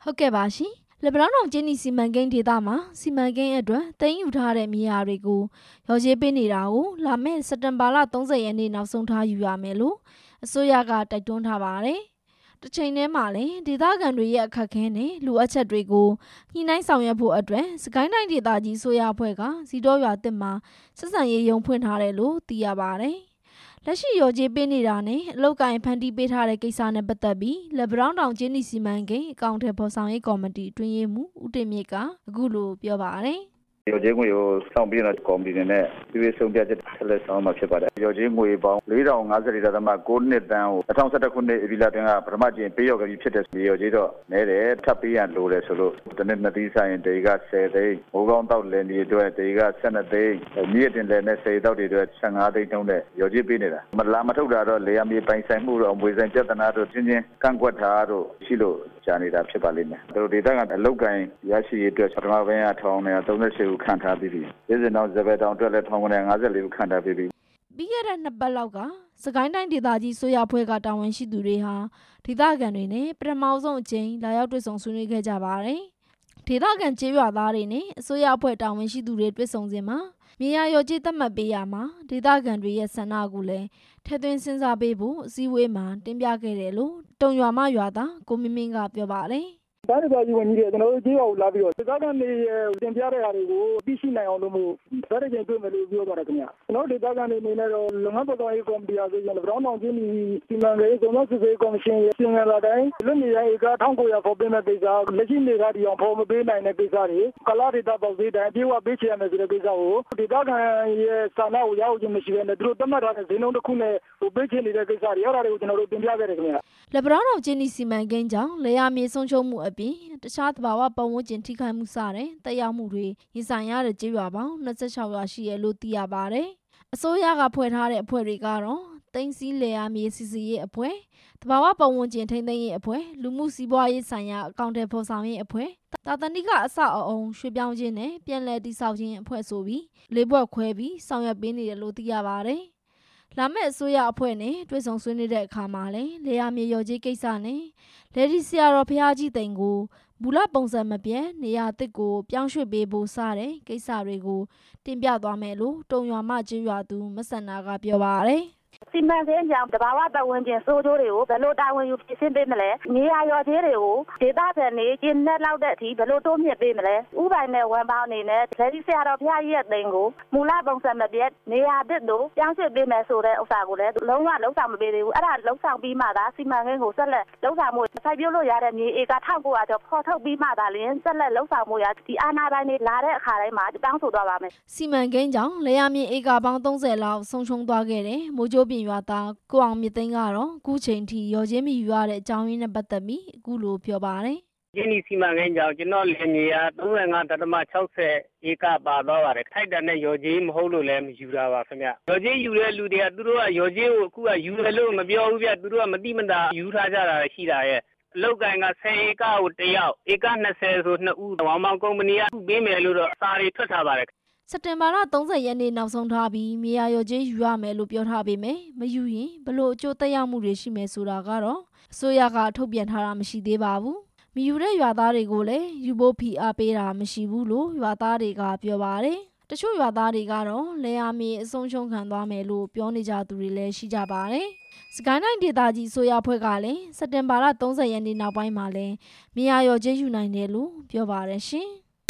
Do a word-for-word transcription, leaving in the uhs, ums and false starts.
ဟုတ်ကဲ့ပါရှင်လက်ပံတောင်ကျင်းနီစီမံကိန်းဒေသမှာစီမံကိန်းအတွက်သိမ်းယူထားတဲ့မြေယာတွေကိုရော်ကြေးပေးနေတာကိုလာမယ့်စက်တင်ဘာလ၃၀ရက်နေ့နောက်ဆုံးထားယူရမယ်လို့အစိုးရကတိုက်တွန်းထားပါတယ်။တစ်ချိန်တည်းမှာလည်းဒေသခံတွေရဲ့အခက်အခဲနဲ့လိုအပ်ချက်တွေကိုညှိနှိုင်းဆောင်ရွက်ဖို့အတွက်စကိုင်းတိုင်းဒေသကြီးအစိုးရအဖွဲ့ကစီတော်ရွာတစ်မှာဆက်ဆံရေးရုံးဖွင့်ထားတယ်လို့သိရပါတယ်။လက်ရှိရော်ကြေးပေးနေတာနဲ့အလုပ်ကိုင်ဖန်တီးပေးထားတဲ့ကိစ္စနဲ့ပတ်သက်ပြီးလက်ပံတောင်ကျင်းနီစီမံကိန်းအကောင့်ထဲပေါ်ဆောင်ရေးကော်မတီတွင်ရေးမှူးဦးတင်မြင့်ကအခုလိုပြောပါတယ်။ရော်ကြေးငွေကိုစောင့်ပြီးတော့ကော်မတီနဲ့ပြည်ရေးဆုံးဖြတ်ချက်ဆက်လက်ဆောင်မှာဖြစ်ပါတယ်။ရော်ကြေးငွေပေါင်း၄ထောင်၅၀ဒသမ၉နှစ်တန်းကို၂၀၁၁ခုနှစ်ဧပြီလတွင်ကပထမကျင်းပေးရော်ကလေးဖြစ်တဲ့ရော်ကြေးတော့နဲတယ်ထပ်ပေးရလိုတယ်ဆိုလို့ဒီနေ့နှစ်သီးဆိုင်တေက၁၀သိန်းမိုးကောင်းတောက်လင်းဒီအတွက်တေက၁၂သိန်းမြည့်တင်လည်းနဲ့၁၀တောက်တွေအတွက်၁၅သိန်းတုံးနဲ့ရော်ကြေးပေးနေတာမလာမထုတ်တာတော့လေယာမြေပိုင်ဆိုင်မှုတော့အမွေဆိုင်ပြဿနာတို့ချင်းချင်းကန့်ကွက်တာတို့ရှိလို့ကြာနေတာဖြစ်ပါလိမ့်မယ်။တို့ဒေသကအလုတ်ကိုင်းရရှိရေးအတွက်ပထမပိုင်းကထောင်းနေ၃၈ခုခန့်ထားပြီးပြီ။ပြည်စင်တော်ဇဘယ်တောင်အတွက်လည်းထောင်းနေ၅၄ခုခန့်ထားပြီးပြီ။ပြီးခဲ့တဲ့နှစ်ပတ်လောက်ကစကိုင်းတိုင်းဒေသကြီးဆိုရဖွဲ့ကတာဝန်ရှိသူတွေဟာဒေသခံတွေနဲ့ပထမဆုံးအကြိမ်လာရောက်တွေ့ဆုံဆွေးနွေးခဲ့ကြပါတယ်။ဒေသခံကျေးရွာသားတွေနဲ့အစိုးရအဖွဲ့တာဝန်ရှိသူတွေတွေ့ဆုံစဉ်မှာမြေယာရော်ကြေးသတ်မှတ်ပေးရမှာဒေသခံတွေရဲ့ဆန္ဒကိုလည်းထည့်သွင်းစဉ်းစားပေးဖို့အစည်းအဝေးမှာတင်ပြခဲ့တယ်လို့တုံရွာမရွာသားကိုမင်းမင်းကပြောပါတယ်။ဒါတွေပါကြီးဝင်ကြီးတယ်ကျွန်တော်တို့ကြေးရွာကိုလာပြီးတော့ဒေသခံတွေတင်ပြတဲ့ဟာတွေကိုသိရှိနိုင်အောင်လို့မို့ဒါတွေချင်းတွေ့မယ်လို့ပြောသွားတယ်ခင်ဗျာကျွန်တော်တို့ဒေသခံတွေအနေနဲ့တော့လုံငန်းပေါ်တော်ရေးကော်မတီအားဖြင့်လက်ပံတောင်ကျင်းနီစီမံကိန်းစုံစမ်းစစ်ဆေးကော်မရှင်ပြင်ရလာတိုင်းလွတ်မြေရိုင်းဧက၁၉၀၀ဖော်ပေးမဲ့ကိစ္စလက်ရှိနေကဒီအောင်ဖော်မပေးနိုင်တဲ့ကိစ္စတွေကလာဒေသပေါက်သေးတိုင်းပြေဝပေးချင်ရမယ်ဆိုတဲ့ကိစ္စကိုဒေသခံရဲ့စာနာကိုရောက်ခြင်းမရှိဘဲနဲ့သူတို့တတ်မှတ်ထားတဲ့ဈေးနှုန်းတစ်ခုနဲ့ဟိုပေးချင်နေတဲ့ကိစ္စတွေအဲ့ဒါတွေကိုကျွန်တော်တို့တင်ပြခဲ့တယ်ခင်ဗျာလက်ပံတောင်ကျင်းနီစီမံကိန်းကြောင့်လေယာမြေဆုံးရှုံးမှုအပြင်တခြားသဘာဝပတ်ဝန်းကျင်ထိခိုက်မှုစတဲ့တက်ရောက်မှုတွေရင်ဆိုင်ရတဲ့ကျေးရွာပေါင်း၂၆ရွာရှိရလို့သိရပါတယ်။အစိုးရကဖွဲ့ထားတဲ့အဖွဲ့တွေကတော့သိန်းစီလေယာမြေစီစီရေးအဖွဲ့သဘာဝပတ်ဝန်းကျင်ထိန်းသိမ်းရေးအဖွဲ့လူမှုစီးပွားရေးဆိုင်ရာအကောင့်ထဲဖော်ဆောင်ရေးအဖွဲ့တာတဏိကအစအအုံရွှေပြောင်းခြင်းနဲ့ပြန်လည်တည်ဆောက်ခြင်းအဖွဲ့ဆိုပြီးလေးဘွက်ခွဲပြီးဆောင်ရွက်ပေးနေတယ်လို့သိရပါတယ်။လာမယ့်အစိုးရအဖွဲ့နဲ့တွေ့ဆုံဆွေးနွေးတဲ့အခါမှာလည်းလေယာမြေရော်ကြေးကိစ္စနဲ့လေဒီဆရာတော်ဖျားကြီးတိန်ကိုမူလပုံစံမပြတ်နေရာအသစ်ကိုပြောင်းရွှေ့ပေးဖို့စတဲ့ကိစ္စတွေကိုတင်ပြသွားမယ်လို့တုံရွာမကျေးရွာသူမဆန္နာကပြောပါတယ်။စီမံကိန်းကြောင့်တဘာဝပတ်ဝန်းကျင်စိုးကျိုးတွေကိုဘယ်လိုတာဝန်ယူပြင်ဆင်ပေးမလဲနေရာရော်ကြေးတွေကိုဒေသခံတွေကျင်းနဲ့လောက်တဲ့အထိဘယ်လိုတိုးမြင့်ပေးမလဲဥပိုင်နဲ့ဝန်ပေါင်းအနေနဲ့လက်ရှိဆရာတော်ဖျားကြီးရဲ့တိန်ကိုမူလပုံစံမပြတ်နေရာအသစ်တို့ပြောင်းရွှေ့ပေးမယ်ဆိုတဲ့ဥစ္စာကိုလည်းလုံးဝလုံးဆောင်မပေးသေးဘူးအဲ့ဒါလုံးဆောင်ပြီးမှသာစီမံကိန်းကိုဆက်လက်လုံးဆောင်မှုစိုက်ပျိုးလို့ရတဲ့မြေဧက၁၉၀၀ကျော်ဖော်ထုတ်ပြီးမှသာလျှင်ဆက်လက်လုံးဆောင်မှုရဒီအာဏာပိုင်တွေလာတဲ့အခါတိုင်းမှာတောင်းဆိုသွားပါမယ်စီမံကိန်းကြောင့်လေယာမြေဧကပေါင်း၃၀လောက်ဆုံးရှုံးသွားခဲ့တယ်မိုးကြိုးပြင်ရွာသားကိုအောင်မြင့်သိန်းကတော့အခုချိန်ထိရော်ကြေးမီယူရတဲ့အကြောင်းရင်းနဲ့ပတ်သက်ပြီးအခုလိုပြောပါတယ်။ကျင်းနီစီမံကိန်းကြောင့်ကျွန်တော်လယ်မြေက၃၅ဒသမ၆၀ဧကပါသွားပါတယ်။ထိုက်တန်တဲ့ရော်ကြေးမဟုတ်လို့လည်းမယူတာပါခင်ဗျ။ရော်ကြေးယူတဲ့လူတွေကသူတို့ကရော်ကြေးကိုအခုကယူတယ်လို့မပြောဘူးဗျ။သူတို့ကမတိမတာယူထားကြတာရှိတာရဲ့။အလောက်ကိုင်က၁၀ဧကကိုတစ်ယောက်ဧက၂၀ဆိုနှစ်ဦးဝမ်မောင်ကုမ္ပဏီကပေးမယ်လို့တော့စာတွေထွက်ထားပါတယ်စက်တင်ဘာလ၃၀ရက်နေ့နောက်ဆုံးထားပြီးမြေယာရော်ကြေးယူရမယ်လို့ပြောထားပေမယ့်မယူရင်ဘလို့အကျိုးသက်ရောက်မှုတွေရှိမယ်ဆိုတာကတော့အစိုးရကထုတ်ပြန်ထားတာမရှိသေးပါဘူး။မယူတဲ့ရွာသားတွေကိုလည်းယူဖို့ဖိအားပေးတာမရှိဘူးလို့ရွာသားတွေကပြောပါတယ်။တချို့ရွာသားတွေကတော့လေယာမြေအဆုံးရှုံးခံသွားမယ်လို့ပြောနေကြသူတွေလည်းရှိကြပါတယ်။စကိုင်းတိုင်းဒေသကြီးဆိုရဖွဲ့ကလည်းစက်တင်ဘာလ၃၀ရက်နေ့နောက်ပိုင်းမှာလည်းမြေယာရော်ကြေးယူနိုင်တယ်လို့ပြောပါတယ်ရှင်။